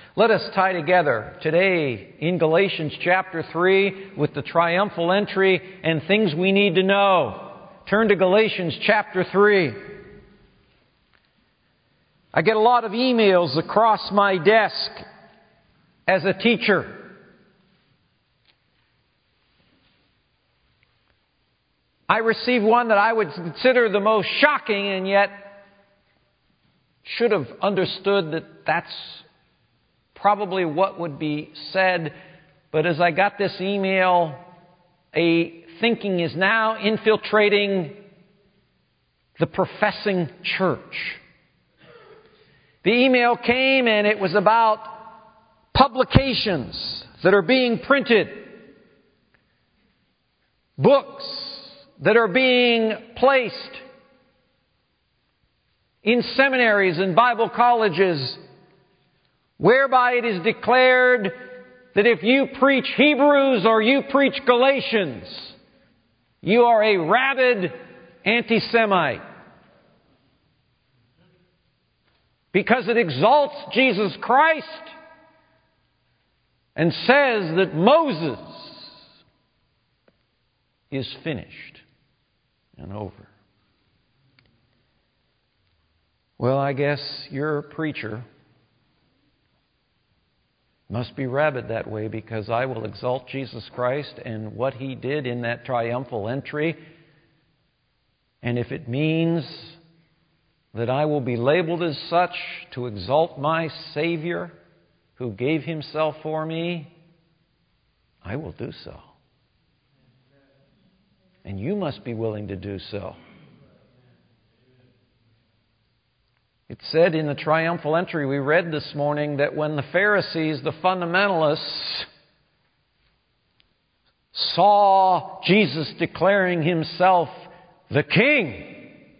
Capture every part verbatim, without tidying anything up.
Let us tie together today in Galatians chapter three with the triumphal entry and things we need to know. Turn to Galatians chapter three. I get a lot of emails across my desk as a teacher. I received one that I would consider the most shocking, and yet should have understood that that's probably what would be said. But as I got this email, a thinking is now infiltrating the professing church. The email came and it was about publications that are being printed, books that are being placed in seminaries and Bible colleges, whereby it is declared that if you preach Hebrews or you preach Galatians, you are a rabid anti-Semite. Because it exalts Jesus Christ and says that Moses is finished and over. Well, I guess your preacher must be rabid that way, because I will exalt Jesus Christ and what He did in that triumphal entry. And if it means that I will be labeled as such to exalt my Savior who gave Himself for me, I will do so. And you must be willing to do so. It said in the triumphal entry we read this morning that when the Pharisees, the fundamentalists, saw Jesus declaring Himself the King,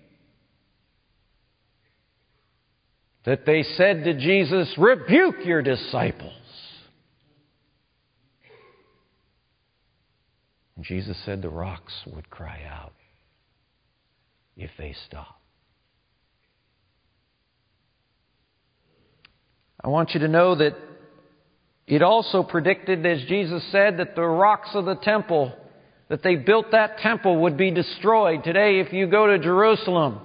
that they said to Jesus, "Rebuke your disciples." And Jesus said the rocks would cry out if they stop. I want you to know that it also predicted, as Jesus said, that the rocks of the temple, that they built that temple, would be destroyed. Today, if you go to Jerusalem,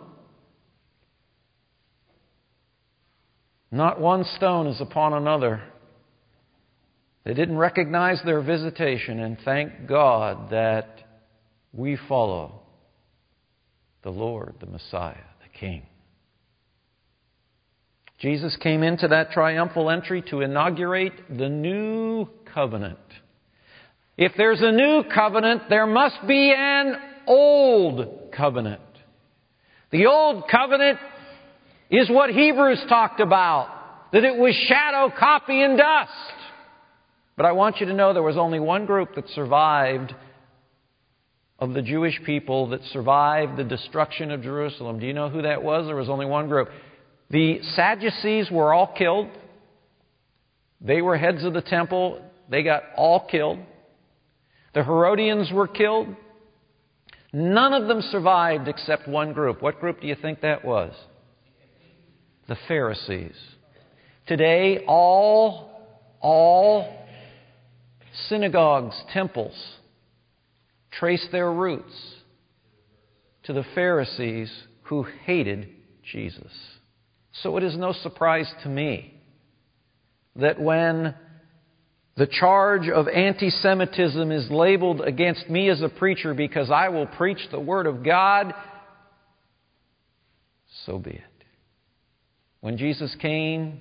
not one stone is upon another. They didn't recognize their visitation, and thank God that we follow the Lord, the Messiah, the King. Jesus came into that triumphal entry to inaugurate the new covenant. If there's a new covenant, there must be an old covenant. The old covenant is what Hebrews talked about, that it was shadow, copy, and dust. But I want you to know there was only one group that survived of the Jewish people that survived the destruction of Jerusalem. Do you know who that was? There was only one group. The Sadducees were all killed. They were heads of the temple. They got all killed. The Herodians were killed. None of them survived except one group. What group do you think that was? The Pharisees. Today, all, all synagogues, temples, trace their roots to the Pharisees who hated Jesus. So it is no surprise to me that when the charge of anti-Semitism is labeled against me as a preacher because I will preach the Word of God, so be it. When Jesus came,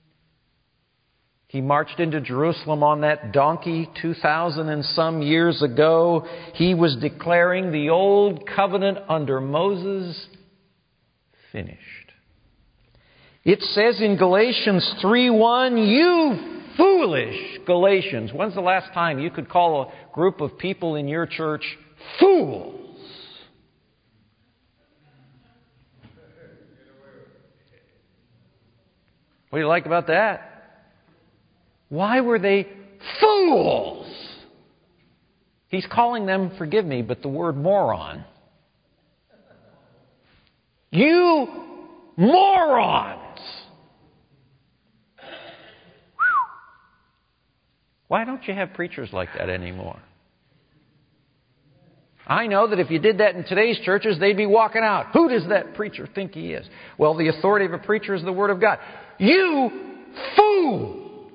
He marched into Jerusalem on that donkey two thousand and some years ago. He was declaring the old covenant under Moses finished. It says in Galatians three one, "You foolish Galatians." When's the last time you could call a group of people in your church fools? What do you like about that? Why were they fools? He's calling them, forgive me, but the word moron. You morons! Why don't you have preachers like that anymore? I know that if you did that in today's churches, they'd be walking out. Who does that preacher think he is? Well, the authority of a preacher is the Word of God. You fool!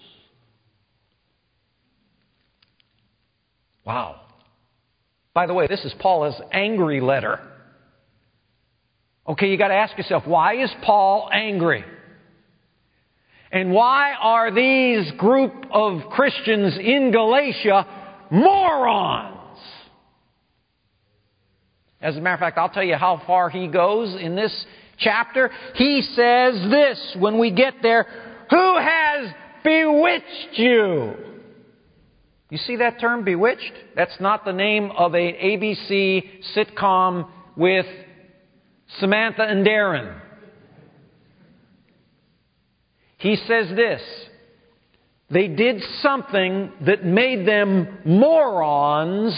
Wow. By the way, this is Paul's angry letter. Okay, you got to ask yourself, why is Paul angry? And why are these group of Christians in Galatia morons? As a matter of fact, I'll tell you how far he goes in this chapter. He says this when we get there, who has bewitched you? You see that term, bewitched? That's not the name of an A B C sitcom with Samantha and Darren. He says this, they did something that made them morons,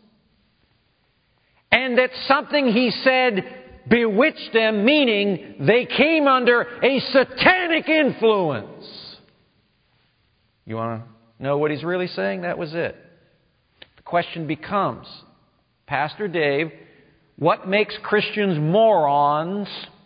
and that something, he said, bewitched them, meaning they came under a satanic influence. You want to know what he's really saying? That was it. The question becomes, Pastor Dave, what makes Christians morons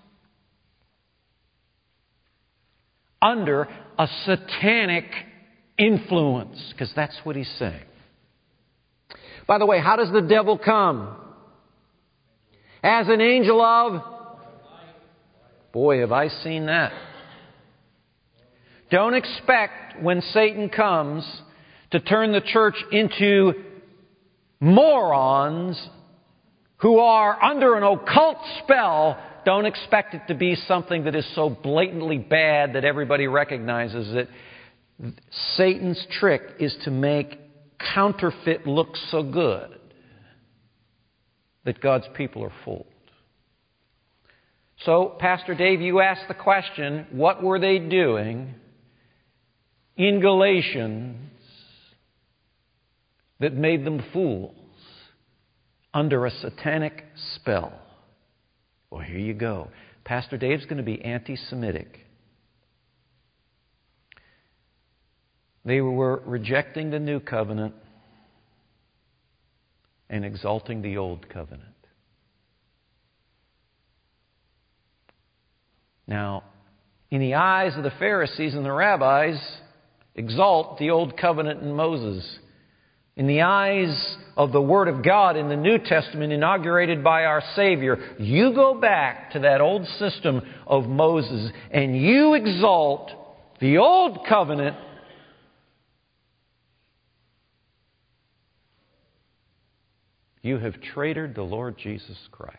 under a satanic influence? Because that's what he's saying. By the way, how does the devil come? As an angel of... Boy, have I seen that. Don't expect when Satan comes to turn the church into morons who are under an occult spell. Don't expect it to be something that is so blatantly bad that everybody recognizes it. Satan's trick is to make counterfeit look so good that God's people are fooled. So, Pastor Dave, you asked the question, what were they doing in Galatians that made them fools under a satanic spell? Well, here you go. Pastor Dave's going to be anti-Semitic. They were rejecting the new covenant and exalting the old covenant. Now, in the eyes of the Pharisees and the rabbis, exalt the old covenant in Moses. In the eyes of the Word of God in the New Testament inaugurated by our Savior, you go back to that old system of Moses and you exalt the old covenant. You have traitored the Lord Jesus Christ.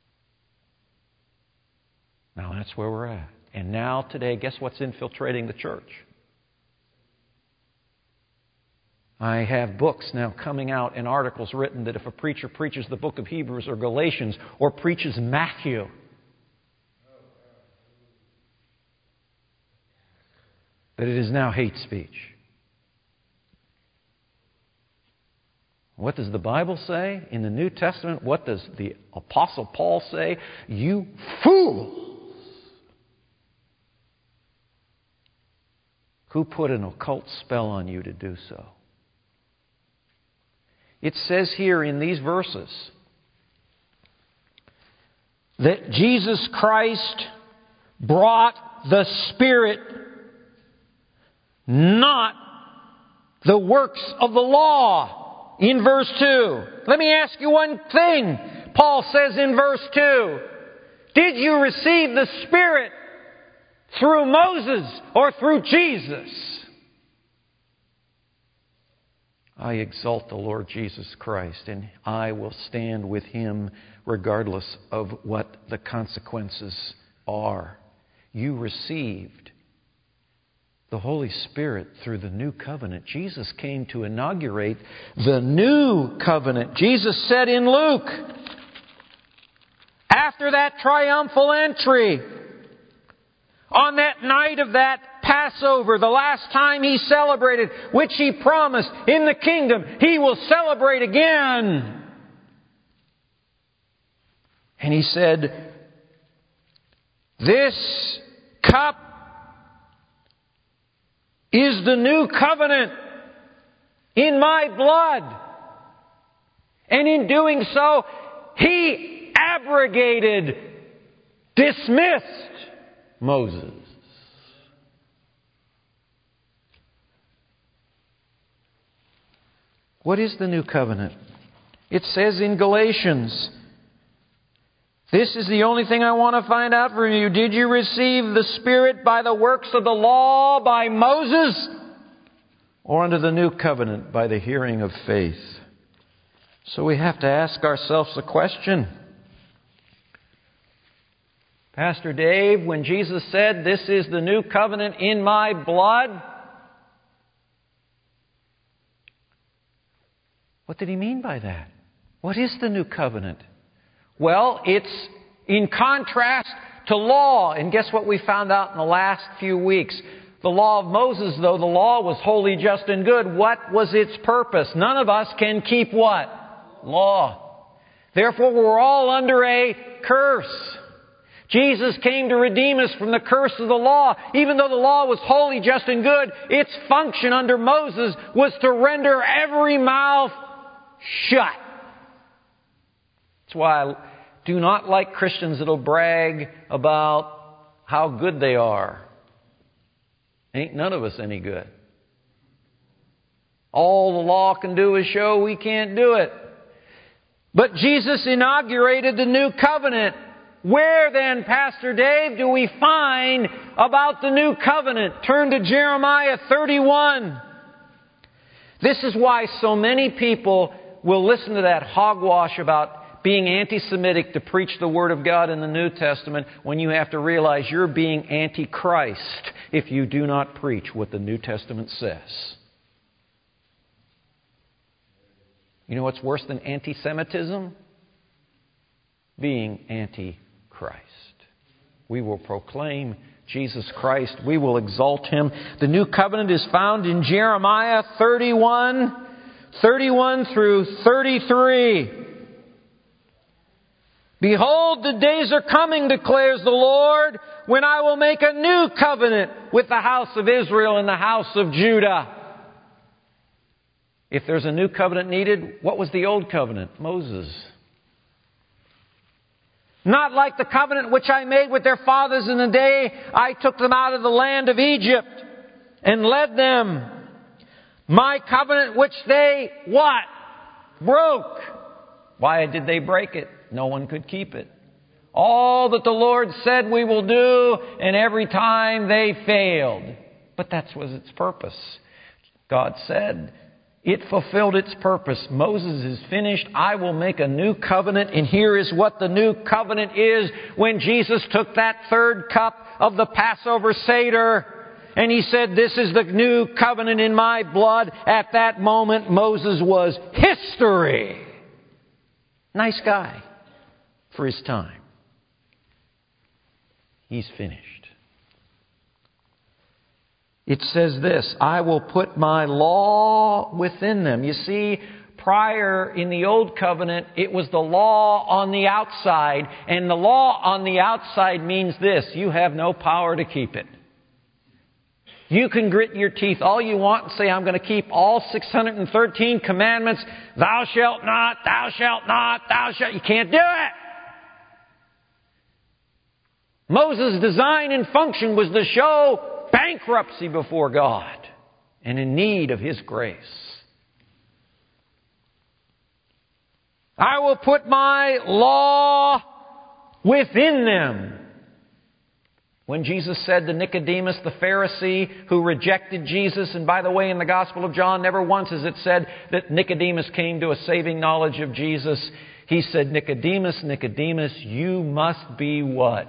Now that's where we're at. And now today, guess what's infiltrating the church? I have books now coming out and articles written that if a preacher preaches the book of Hebrews or Galatians or preaches Matthew, that it is now hate speech. What does the Bible say in the New Testament? What does the Apostle Paul say? You fools! Who put an occult spell on you to do so? It says here in these verses that Jesus Christ brought the Spirit, not the works of the law. In verse two. Let me ask you one thing. Paul says in verse two, did you receive the Spirit through Moses or through Jesus? I exalt the Lord Jesus Christ, and I will stand with Him regardless of what the consequences are. You received the Holy Spirit through the new covenant. Jesus came to inaugurate the new covenant. Jesus said in Luke, after that triumphal entry, on that night of that Passover, the last time He celebrated, which He promised in the kingdom, He will celebrate again. And He said, this cup is the new covenant in my blood. And in doing so, He abrogated, dismissed Moses. What is the new covenant? It says in Galatians, this is the only thing I want to find out from you. Did you receive the Spirit by the works of the law by Moses, or under the new covenant by the hearing of faith? So we have to ask ourselves the question. Pastor Dave, when Jesus said, this is the new covenant in my blood, what did He mean by that? What is the new covenant? Well, it's in contrast to law. And guess what we found out in the last few weeks? The law of Moses, though the law was holy, just, and good, what was its purpose? None of us can keep what? Law. Therefore, we're all under a curse. Jesus came to redeem us from the curse of the law. Even though the law was holy, just, and good, its function under Moses was to render every mouth shut. That's why I do not like Christians that'll brag about how good they are. Ain't none of us any good. All the law can do is show we can't do it. But Jesus inaugurated the new covenant. Where then, Pastor Dave, do we find about the new covenant? Turn to Jeremiah thirty-one. This is why so many people will listen to that hogwash about being anti-Semitic to preach the Word of God in the New Testament, when you have to realize you're being anti-Christ if you do not preach what the New Testament says. You know what's worse than anti-Semitism? Being anti-Christ. We will proclaim Jesus Christ. We will exalt Him. The new covenant is found in Jeremiah thirty-one, thirty-one through thirty-three. Behold, the days are coming, declares the Lord, when I will make a new covenant with the house of Israel and the house of Judah. If there's a new covenant needed, what was the old covenant? Moses. Not like the covenant which I made with their fathers in the day I took them out of the land of Egypt and led them. My covenant which they, what? Broke. Why did they break it? No one could keep it. All that the Lord said we will do, and every time they failed. But that was its purpose. God said, it fulfilled its purpose. Moses is finished. I will make a new covenant. And here is what the new covenant is. When Jesus took that third cup of the Passover Seder, and He said, this is the new covenant in my blood. At that moment, Moses was history. Nice guy for his time. He's finished. It says this, I will put my law within them. You see, prior in the Old Covenant, it was the law on the outside. And the law on the outside means this, you have no power to keep it. You can grit your teeth all you want and say, I'm going to keep all six hundred thirteen commandments. Thou shalt not, thou shalt not, thou shalt... You can't do it. Moses' design and function was to show bankruptcy before God and in need of His grace. I will put my law within them. When Jesus said to Nicodemus, the Pharisee who rejected Jesus, and by the way, in the Gospel of John, never once is it said that Nicodemus came to a saving knowledge of Jesus. He said, Nicodemus, Nicodemus, you must be what?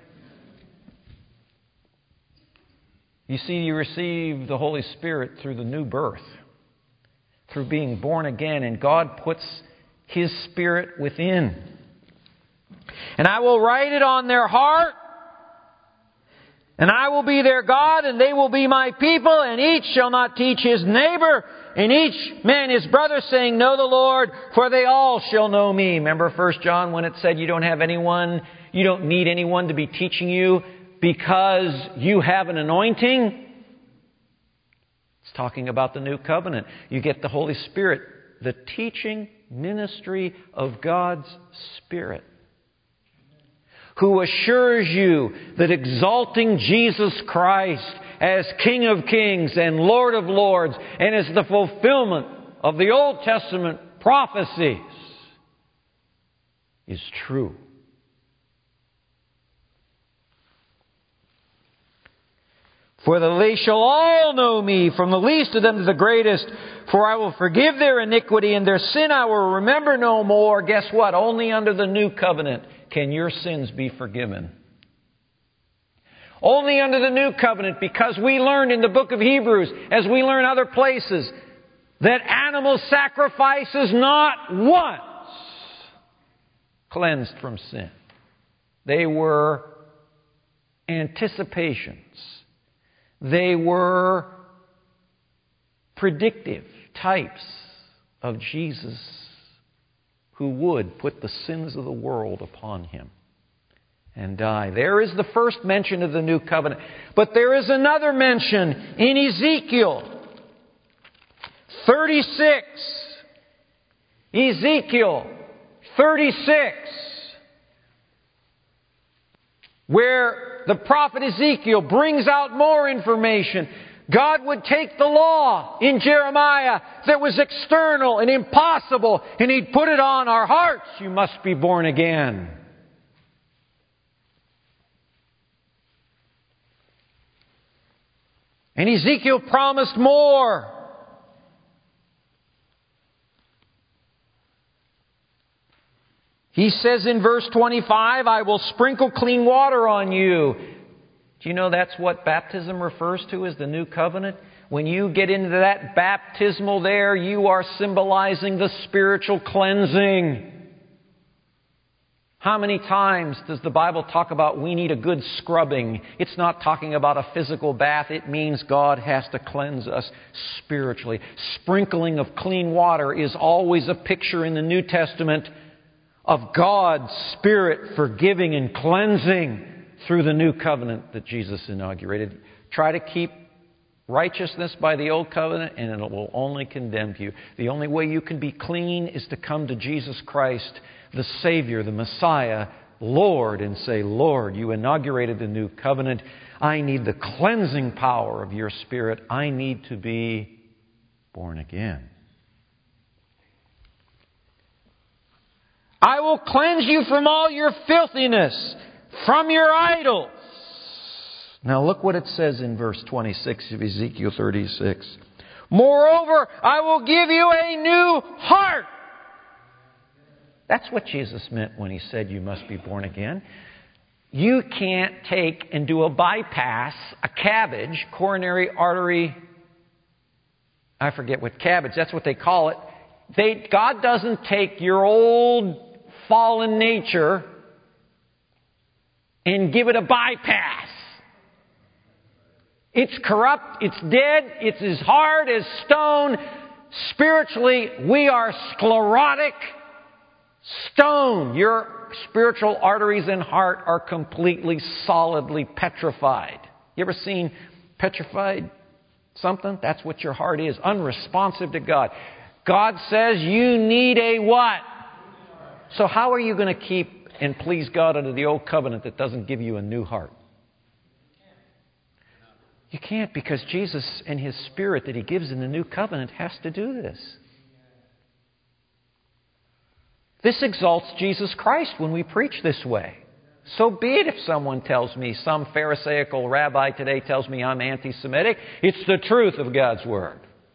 You see, you receive the Holy Spirit through the new birth, through being born again, and God puts His Spirit within. And I will write it on their heart, and I will be their God, and they will be my people, and each shall not teach his neighbor, and each man his brother, saying, know the Lord, for they all shall know me. Remember First John when it said you don't have anyone, you don't need anyone to be teaching you because you have an anointing? It's talking about the new covenant. You get the Holy Spirit, the teaching ministry of God's Spirit, who assures you that exalting Jesus Christ as King of Kings and Lord of Lords and as the fulfillment of the Old Testament prophecies is true. For they shall all know me, from the least of them to the greatest. For I will forgive their iniquity, and their sin I will remember no more. Guess what? Only under the new covenant can your sins be forgiven. Only under the new covenant, because we learned in the book of Hebrews, as we learn other places, that animal sacrifice is not once cleansed from sin. They were anticipations. They were predictive types of Jesus who would put the sins of the world upon Him and die. There is the first mention of the new covenant. But there is another mention in Ezekiel thirty-six. Ezekiel thirty-six. Where the prophet Ezekiel brings out more information. God would take the law in Jeremiah that was external and impossible, and He'd put it on our hearts. You must be born again. And Ezekiel promised more. He says in verse twenty-five, I will sprinkle clean water on you. Do you know that's what baptism refers to as the new covenant? When you get into that baptismal there, you are symbolizing the spiritual cleansing. How many times does the Bible talk about we need a good scrubbing? It's not talking about a physical bath. It means God has to cleanse us spiritually. Sprinkling of clean water is always a picture in the New Testament of God's Spirit forgiving and cleansing through the new covenant that Jesus inaugurated. Try to keep righteousness by the old covenant and it will only condemn you. The only way you can be clean is to come to Jesus Christ, the Savior, the Messiah, Lord, and say, Lord, you inaugurated the new covenant. I need the cleansing power of your Spirit. I need to be born again. I will cleanse you from all your filthiness, from your idols. Now look what it says in verse twenty-six of Ezekiel thirty-six. Moreover, I will give you a new heart. That's what Jesus meant when He said you must be born again. You can't take and do a bypass, a cabbage, coronary artery, I forget what cabbage, that's what they call it. They, God doesn't take your old fallen nature and give it a bypass. It's corrupt, it's dead, it's as hard as stone. Spiritually, we are sclerotic stone. Your spiritual arteries and heart are completely, solidly petrified. You ever seen petrified something? That's what your heart is, unresponsive to God. God says you need a what? So how are you going to keep and please God under the old covenant that doesn't give you a new heart? You can't, because Jesus and His Spirit that He gives in the new covenant has to do this. This exalts Jesus Christ when we preach this way. So be it if someone tells me, some Pharisaical rabbi today tells me I'm anti-Semitic. It's the truth of God's Word.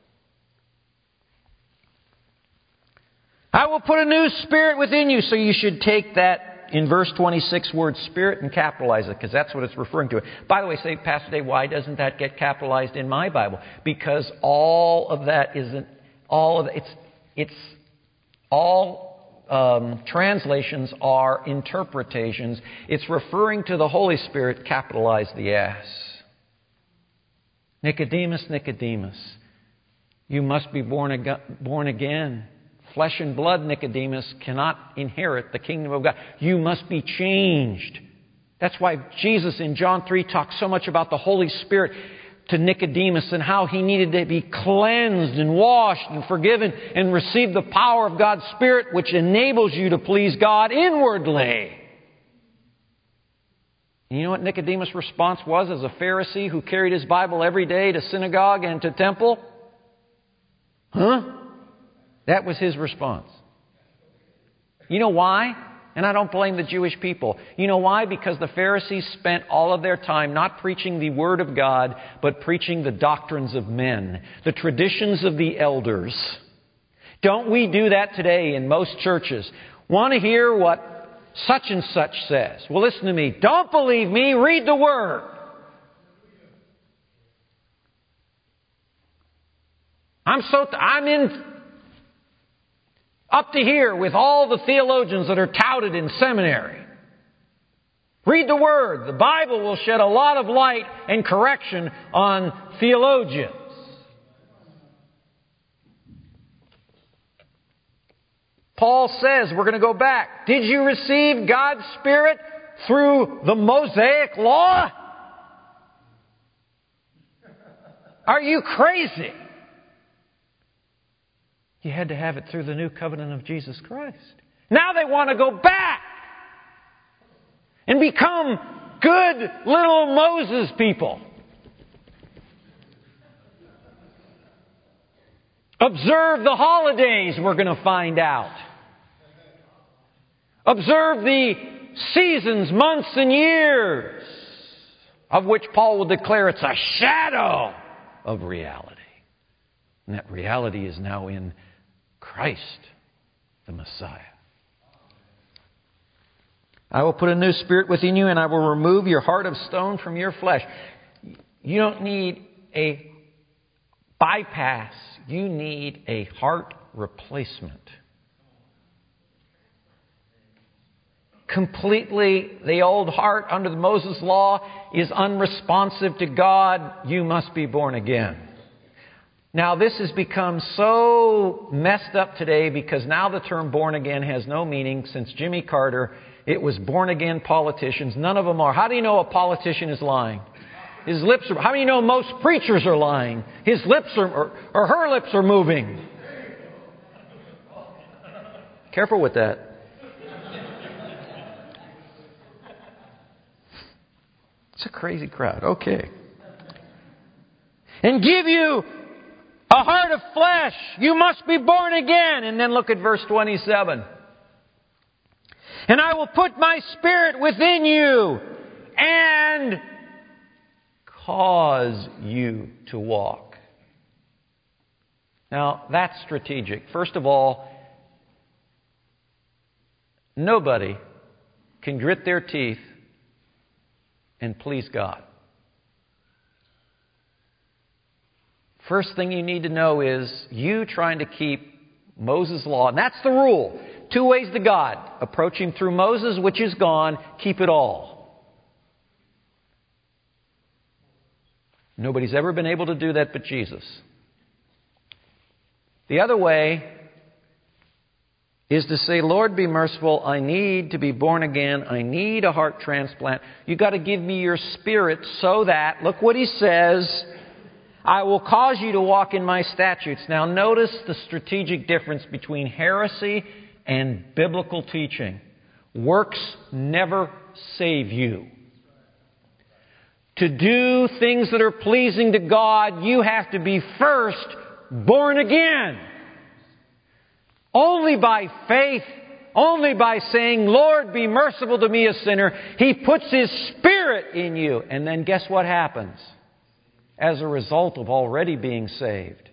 I will put a new spirit within you. So you should take that in verse twenty-six word spirit and capitalize it, because that's what it's referring to. By the way, say, Pastor Dave, why doesn't that get capitalized in my Bible? Because all of that isn't, all of it's, it's all um, translations are interpretations. It's referring to the Holy Spirit, capitalize the S. Nicodemus, Nicodemus, you must be born, ag- born again. Flesh and blood, Nicodemus, cannot inherit the kingdom of God. You must be changed. That's why Jesus in John three talks so much about the Holy Spirit to Nicodemus and how he needed to be cleansed and washed and forgiven and receive the power of God's Spirit, which enables you to please God inwardly. And you know what Nicodemus' response was as a Pharisee who carried his Bible every day to synagogue and to temple? Huh? That was his response. You know why? And I don't blame the Jewish people. You know why? Because the Pharisees spent all of their time not preaching the Word of God, but preaching the doctrines of men, the traditions of the elders. Don't we do that today in most churches? Want to hear what such and such says? Well, listen to me. Don't believe me. Read the Word. I'm so th- I'm in up to here with all the theologians that are touted in seminary. Read the Word. The Bible will shed a lot of light and correction on theologians. Paul says, we're going to go back. Did you receive God's Spirit through the Mosaic Law? Are you crazy? You had to have it through the new covenant of Jesus Christ. Now they want to go back and become good little Moses people. Observe the holidays, we're going to find out. Observe the seasons, months, and years, of which Paul will declare it's a shadow of reality. And that reality is now in Christ, the Messiah. I will put a new spirit within you, and I will remove your heart of stone from your flesh. You don't need a bypass. You need a heart replacement. Completely, the old heart under the Moses law is unresponsive to God. You must be born again. Now, this has become so messed up today because now the term born again has no meaning. Since Jimmy Carter, it was born again politicians. None of them are. How do you know a politician is lying? His lips are... How do you know most preachers are lying? His lips are... Or, or her lips are moving. Careful with that. It's a crazy crowd. Okay. And give you a heart of flesh. You must be born again. And then look at verse twenty-seven. And I will put my spirit within you and cause you to walk. Now, that's strategic. First of all, nobody can grit their teeth and please God. First thing you need to know is you trying to keep Moses' law. And that's the rule. Two ways to God. Approach Him through Moses, which is gone. Keep it all. Nobody's ever been able to do that but Jesus. The other way is to say, Lord, be merciful. I need to be born again. I need a heart transplant. You've got to give me your Spirit so that, look what He says, I will cause you to walk in my statutes. Now notice the strategic difference between heresy and biblical teaching. Works never save you. To do things that are pleasing to God, you have to be first born again. Only by faith, only by saying, Lord, be merciful to me, a sinner, He puts His Spirit in you. And then guess what happens? As a result of already being saved,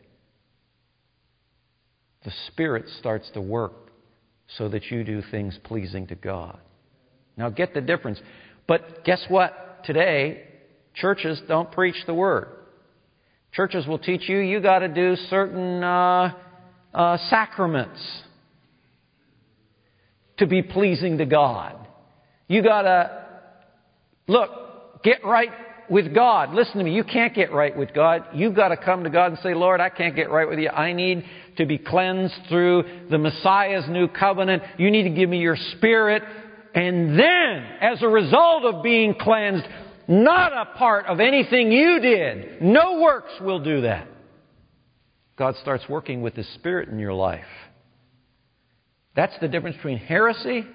the Spirit starts to work so that you do things pleasing to God. Now get the difference. But guess what? Today, churches don't preach the Word. Churches will teach you, you got to do certain uh, uh, sacraments to be pleasing to God. You got to, look, get right with God. Listen to me, you can't get right with God. You've got to come to God and say, Lord, I can't get right with you. I need to be cleansed through the Messiah's new covenant. You need to give me your Spirit. And then, as a result of being cleansed, not a part of anything you did. No works will do that. God starts working with His Spirit in your life. That's the difference between heresy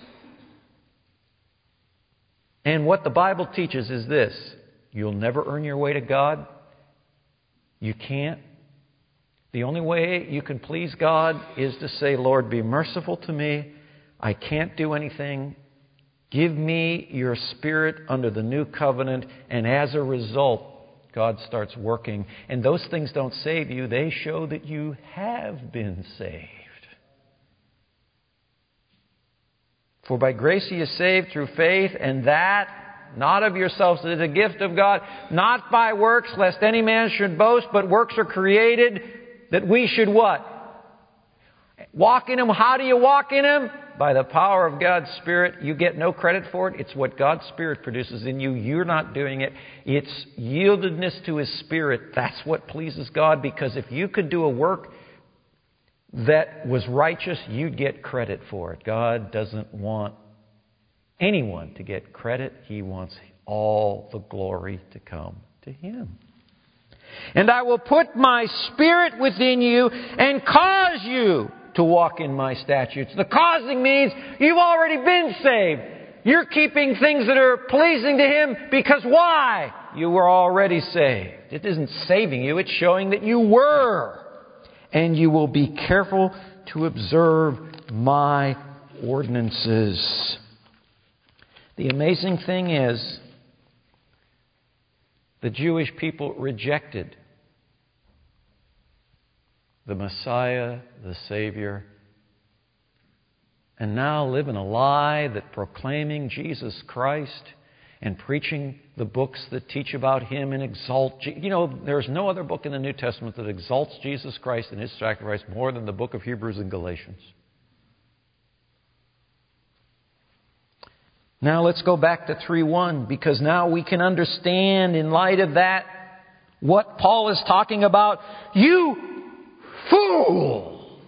and what the Bible teaches is this. You'll never earn your way to God. You can't. The only way you can please God is to say, Lord, be merciful to me. I can't do anything. Give me your Spirit under the new covenant. And as a result, God starts working. And those things don't save you. They show that you have been saved. For by grace He is saved through faith, and that not of yourselves, it is a gift of God, not by works, lest any man should boast, but works are created that we should what? Walk in Him. How do you walk in Him? By the power of God's Spirit. You get no credit for it. It's what God's Spirit produces in you. You're not doing it. It's yieldedness to His Spirit. That's what pleases God, because if you could do a work that was righteous, you'd get credit for it. God doesn't want anyone to get credit. He wants all the glory to come to Him. And I will put my Spirit within you and cause you to walk in my statutes. The causing means you've already been saved. You're keeping things that are pleasing to Him because why? You were already saved. It isn't saving you, it's showing that you were. And you will be careful to observe my ordinances. The amazing thing is, the Jewish people rejected the Messiah, the Savior, and now live in a lie that proclaiming Jesus Christ and preaching the books that teach about Him and exalt... You know, there's no other book in the New Testament that exalts Jesus Christ and His sacrifice more than the book of Hebrews and Galatians. Now let's go back to three one, because now we can understand in light of that what Paul is talking about. You fools!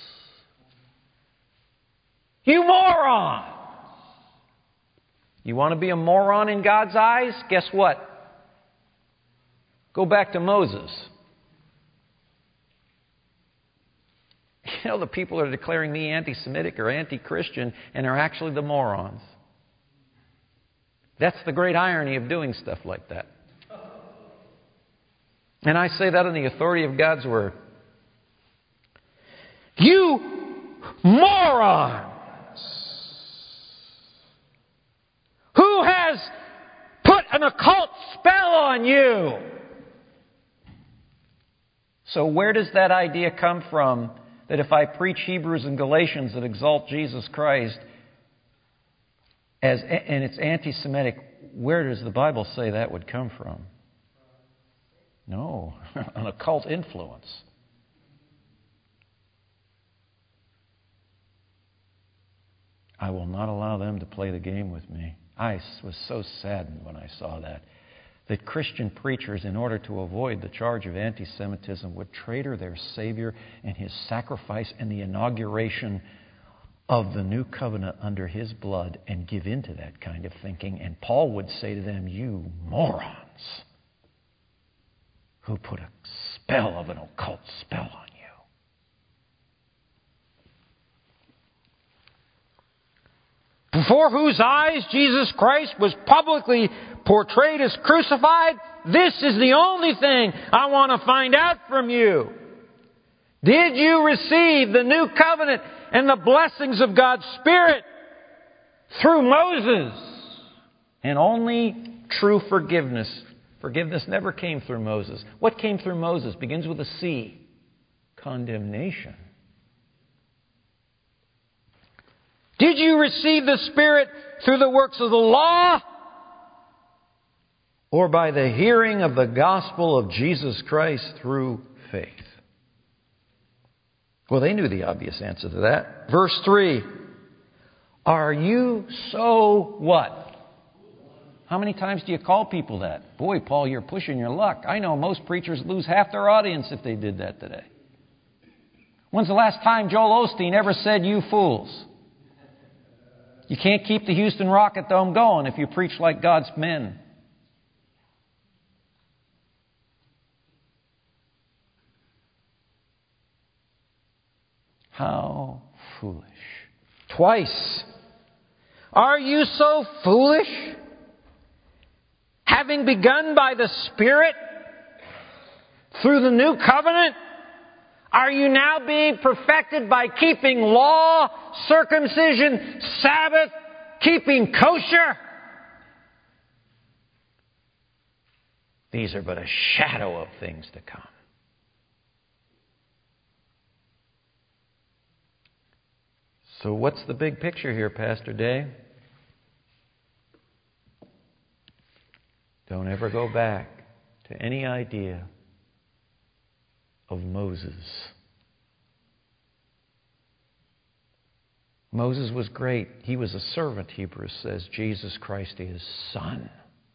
You morons! You want to be a moron in God's eyes? Guess what? Go back to Moses. You know, the people are declaring me anti-Semitic or anti-Christian and are actually the morons. That's the great irony of doing stuff like that. And I say that on the authority of God's Word. You morons! Who has put an occult spell on you? So where does that idea come from that if I preach Hebrews and Galatians that exalt Jesus Christ as and it's anti-Semitic, where does the Bible say that would come from? No, an occult influence. I will not allow them to play the game with me. I was so saddened when I saw that. That Christian preachers, in order to avoid the charge of anti-Semitism, would traitor their Savior and His sacrifice and the inauguration of the new covenant under His blood and give in to that kind of thinking. And Paul would say to them, you morons who put a spell of an occult spell on you. Before whose eyes Jesus Christ was publicly portrayed as crucified, this is the only thing I want to find out from you. Did you receive the new covenant and the blessings of God's Spirit through Moses? And only true forgiveness. Forgiveness never came through Moses. What came through Moses begins with a C. Condemnation. Did you receive the Spirit through the works of the law or by the hearing of the gospel of Jesus Christ through faith? Well, they knew the obvious answer to that. Verse three. Are you so what? How many times do you call people that? Boy, Paul, you're pushing your luck. I know most preachers lose half their audience if they did that today. When's the last time Joel Osteen ever said, you fools? You can't keep the Houston Rocket Dome going if you preach like God's men. How foolish. Twice. Are you so foolish? Having begun by the Spirit through the new covenant, are you now being perfected by keeping law, circumcision, Sabbath, keeping kosher? These are but a shadow of things to come. So what's the big picture here, Pastor Day? Don't ever go back to any idea of Moses. Moses was great. He was a servant, Hebrews says. Jesus Christ is Son.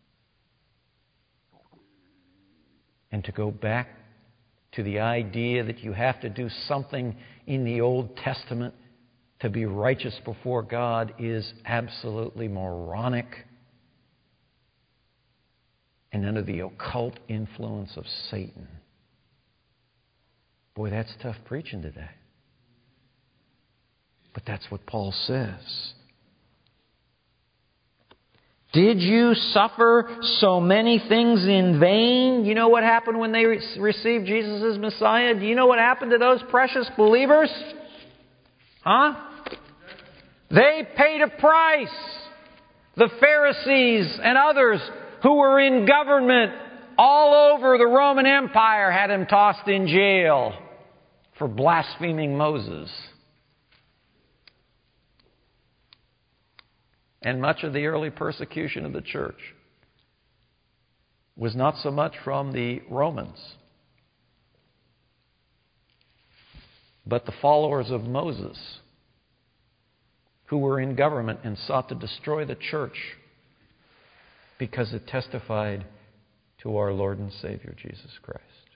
And to go back to the idea that you have to do something in the Old Testament to be righteous before God is absolutely moronic and under the occult influence of Satan. Boy, that's tough preaching today. But that's what Paul says. Did you suffer so many things in vain? You know what happened when they re- received Jesus as Messiah? Do you know what happened to those precious believers? Huh? They paid a price. The Pharisees and others who were in government all over the Roman Empire had him tossed in jail for blaspheming Moses. And much of the early persecution of the church was not so much from the Romans, but the followers of Moses who were in government and sought to destroy the church because it testified to our Lord and Savior Jesus Christ.